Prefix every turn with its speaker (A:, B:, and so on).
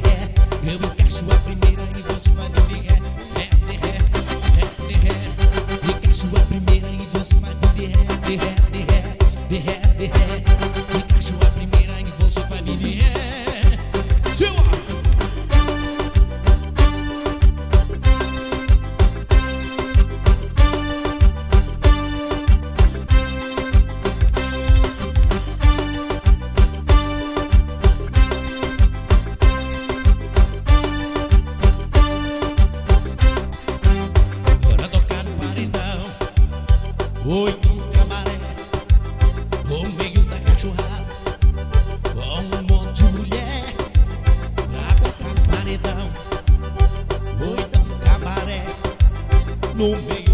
A: ré. Eu encaixo a primeira e você vai vir de ré. Ré, de ré, ré, de ré. Encaixo a primeira e você vai vir de ré, de ré, de ré, de ré, de ré. Encaixo a primeira e você vai vir de ré. Oito no cabaré, no meio da cachorrada, com um monte de mulher pra tocar no paredão. Oito no cabaré, no meio